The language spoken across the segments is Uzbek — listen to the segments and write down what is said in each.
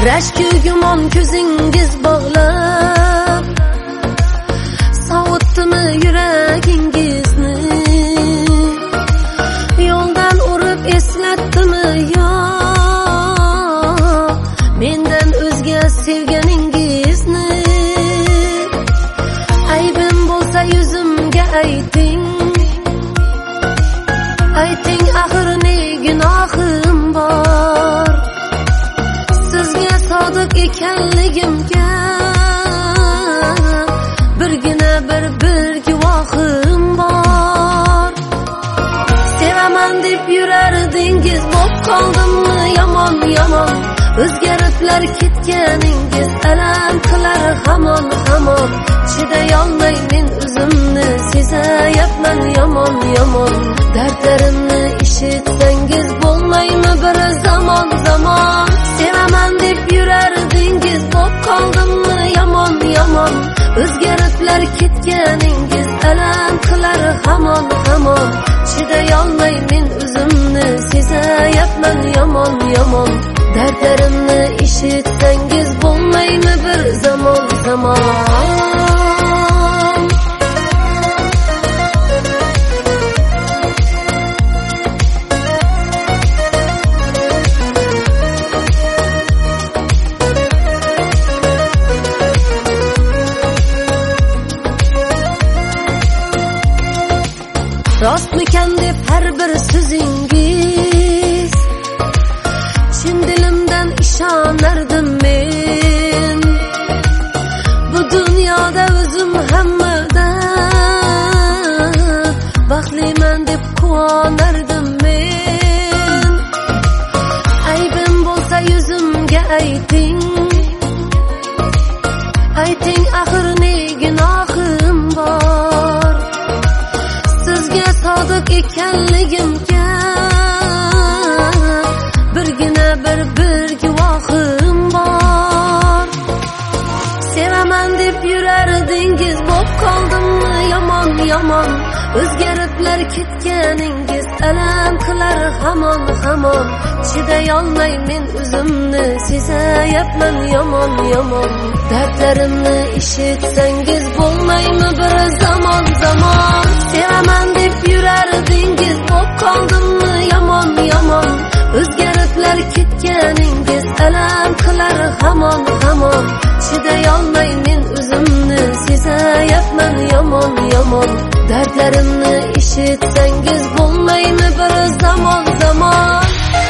rashku gumon ko'zingiz bog'lab sovutdimi yuragingizni, yo'ldan urib eslatdimi yo mendan o'zga sevganingizni. Aybim bo'lsa yuzimga ayting, ayting axir ne gunohim bor. Sizga sodiq ekanligimga birgina bir guvohim bor. Sevaman deb yurardingiz, bo'p qoldimmi yomon yomon. O'zgariblar ketganingiz alam qilar hamon hamon. Chidayolmay men o'zimni sezayapman yomon yomon. Dardlarimni eshitsangiz bo'lmaymi bir zamon zamon. Sevaman deb yurardingiz, bo'p qoldimmi yomon yomon. O'zgariblar ketganingiz alam qilar hamon hamon. Chidayolmay men o'zimni sezayapman yomon yomon. Dardlarimni eshitsangiz bo'lmaymi bir zamon zamon. Rostmikan deb har bir so'zingiz, chin dilimdan ishonardim men. Bu dunyoda o'zim hammadan baxtliman deb quvonardim men. Aybim bo'lsa yuzimga ayting, ayting axir ne gunohim bor. Sizga sodiq ekanligimga birgina bir guvohim bor. Sevaman deb yurardingiz, bo'p qoldimmi yomon yomon. O'zgariblar ketganingiz alam qilar hamon hamon. Chidayolmay men o'zimni sezayapman yomon yomon. Dardlarimni eshitsangiz bo'lmaymi bir zamon zamon. Sevaman deb yurardingiz, bo'p qoldimmi yomon yomon. O'zgariblar ketganingiz alam qilar hamon hamon. Chidayolmay men o'zimni sezayapman yomon yomon. Dardlarimni eshitsangiz bo'lmaymi bir zamon zamon.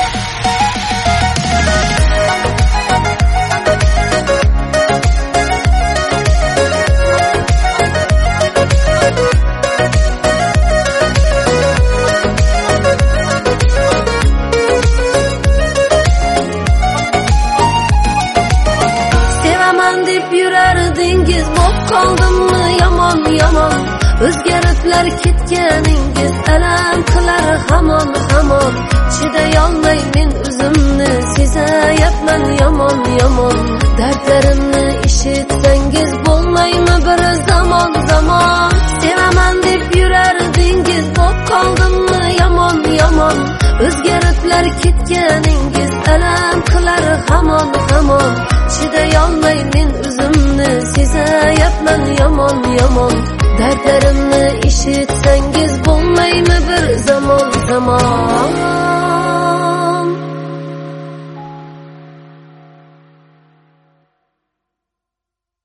Yurardingiz, bo'p qoldimmi yomon yomon. O'zgariblar ketganingiz alam qilar hamon hamon. Chidayolmay men o'zimni sezayapman yomon yomon. Dardlarimni eshitsangiz bo'lmaymi bir zamon zamon. Sevaman deb yurardingiz, bo'p qoldimmi yomon yomon. O'zgariblar ketganingiz alam qilar hamon hamon. Chidayolmay men o'zimni sezayapman yomon yomon. Dardlarimni eshitsangiz